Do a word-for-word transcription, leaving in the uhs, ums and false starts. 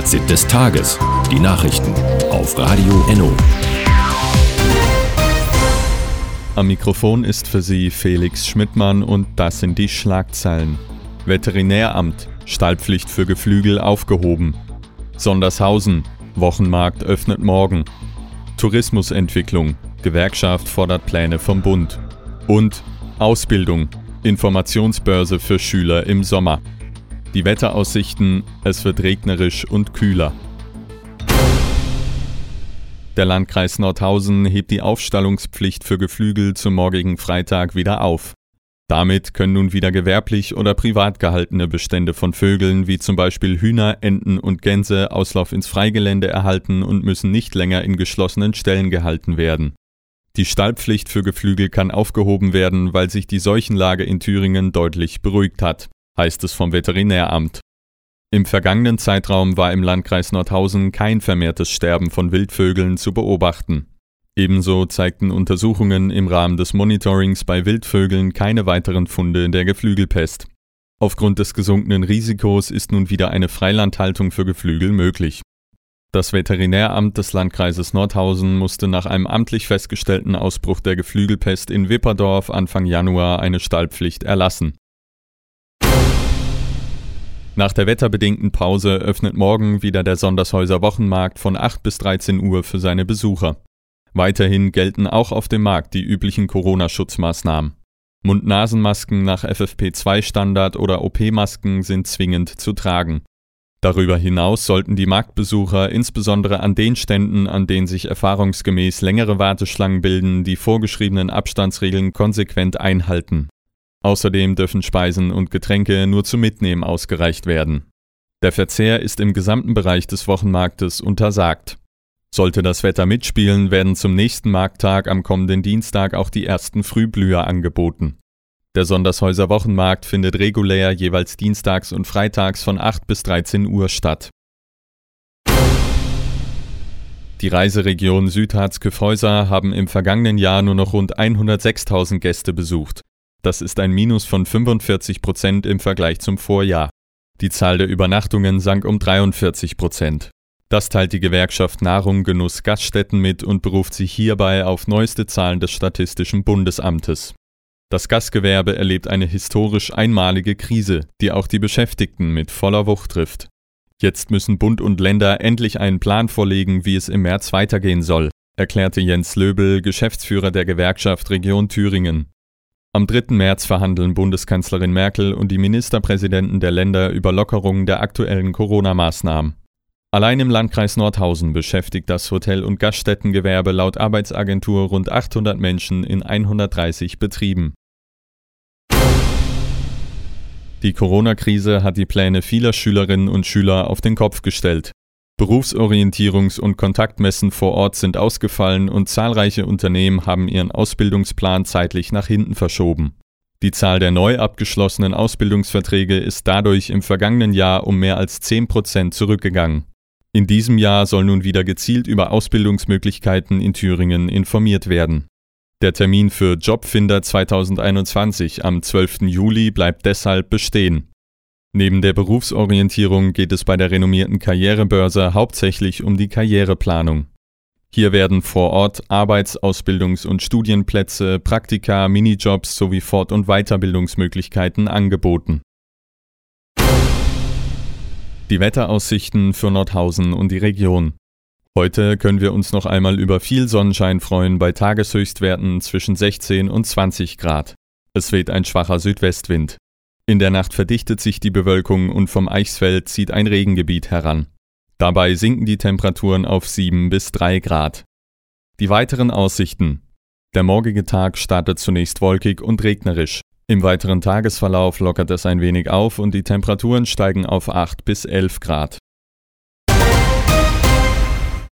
Fazit des Tages. Die Nachrichten auf Radio Enno. Am Mikrofon ist für Sie Felix Schmidtmann und das sind die Schlagzeilen. Veterinäramt, Stallpflicht für Geflügel aufgehoben. Sondershausen, Wochenmarkt öffnet morgen. Tourismusentwicklung, Gewerkschaft fordert Pläne vom Bund. Und Ausbildung, Informationsbörse für Schüler im Sommer. Die Wetteraussichten, es wird regnerisch und kühler. Der Landkreis Nordhausen hebt die Aufstallungspflicht für Geflügel zum morgigen Freitag wieder auf. Damit können nun wieder gewerblich oder privat gehaltene Bestände von Vögeln wie zum Beispiel Hühner, Enten und Gänse Auslauf ins Freigelände erhalten und müssen nicht länger in geschlossenen Ställen gehalten werden. Die Stallpflicht für Geflügel kann aufgehoben werden, weil sich die Seuchenlage in Thüringen deutlich beruhigt hat, heißt es vom Veterinäramt. Im vergangenen Zeitraum war im Landkreis Nordhausen kein vermehrtes Sterben von Wildvögeln zu beobachten. Ebenso zeigten Untersuchungen im Rahmen des Monitorings bei Wildvögeln keine weiteren Funde der Geflügelpest. Aufgrund des gesunkenen Risikos ist nun wieder eine Freilandhaltung für Geflügel möglich. Das Veterinäramt des Landkreises Nordhausen musste nach einem amtlich festgestellten Ausbruch der Geflügelpest in Wipperdorf Anfang Januar eine Stallpflicht erlassen. Nach der wetterbedingten Pause öffnet morgen wieder der Sondershäuser Wochenmarkt von acht bis dreizehn Uhr für seine Besucher. Weiterhin gelten auch auf dem Markt die üblichen Corona-Schutzmaßnahmen. Mund-Nasen-Masken nach F F P zwei Standard oder O P-Masken sind zwingend zu tragen. Darüber hinaus sollten die Marktbesucher insbesondere an den Ständen, an denen sich erfahrungsgemäß längere Warteschlangen bilden, die vorgeschriebenen Abstandsregeln konsequent einhalten. Außerdem dürfen Speisen und Getränke nur zum Mitnehmen ausgereicht werden. Der Verzehr ist im gesamten Bereich des Wochenmarktes untersagt. Sollte das Wetter mitspielen, werden zum nächsten Markttag am kommenden Dienstag auch die ersten Frühblüher angeboten. Der Sondershäuser Wochenmarkt findet regulär jeweils dienstags und freitags von acht bis dreizehn Uhr statt. Die Reiseregion Südharz-Kyffhäuser haben im vergangenen Jahr nur noch rund hundertsechstausend Gäste besucht. Das ist ein Minus von fünfundvierzig Prozent im Vergleich zum Vorjahr. Die Zahl der Übernachtungen sank um dreiundvierzig Prozent. Das teilt die Gewerkschaft Nahrung, Genuss, Gaststätten mit und beruft sich hierbei auf neueste Zahlen des Statistischen Bundesamtes. Das Gastgewerbe erlebt eine historisch einmalige Krise, die auch die Beschäftigten mit voller Wucht trifft. Jetzt müssen Bund und Länder endlich einen Plan vorlegen, wie es im März weitergehen soll, erklärte Jens Löbel, Geschäftsführer der Gewerkschaft Region Thüringen. Am dritten März verhandeln Bundeskanzlerin Merkel und die Ministerpräsidenten der Länder über Lockerungen der aktuellen Corona-Maßnahmen. Allein im Landkreis Nordhausen beschäftigt das Hotel- und Gaststättengewerbe laut Arbeitsagentur rund achthundert Menschen in hundertdreißig Betrieben. Die Corona-Krise hat die Pläne vieler Schülerinnen und Schüler auf den Kopf gestellt. Berufsorientierungs- und Kontaktmessen vor Ort sind ausgefallen und zahlreiche Unternehmen haben ihren Ausbildungsplan zeitlich nach hinten verschoben. Die Zahl der neu abgeschlossenen Ausbildungsverträge ist dadurch im vergangenen Jahr um mehr als zehn Prozent zurückgegangen. In diesem Jahr soll nun wieder gezielt über Ausbildungsmöglichkeiten in Thüringen informiert werden. Der Termin für Jobfinder zweitausendeinundzwanzig am zwölften Juli bleibt deshalb bestehen. Neben der Berufsorientierung geht es bei der renommierten Karrierebörse hauptsächlich um die Karriereplanung. Hier werden vor Ort Arbeits-, Ausbildungs- und Studienplätze, Praktika, Minijobs sowie Fort- und Weiterbildungsmöglichkeiten angeboten. Die Wetteraussichten für Nordhausen und die Region. Heute können wir uns noch einmal über viel Sonnenschein freuen bei Tageshöchstwerten zwischen sechzehn und zwanzig Grad. Es weht ein schwacher Südwestwind. In der Nacht verdichtet sich die Bewölkung und vom Eichsfeld zieht ein Regengebiet heran. Dabei sinken die Temperaturen auf sieben bis drei Grad. Die weiteren Aussichten. Der morgige Tag startet zunächst wolkig und regnerisch. Im weiteren Tagesverlauf lockert es ein wenig auf und die Temperaturen steigen auf acht bis elf Grad.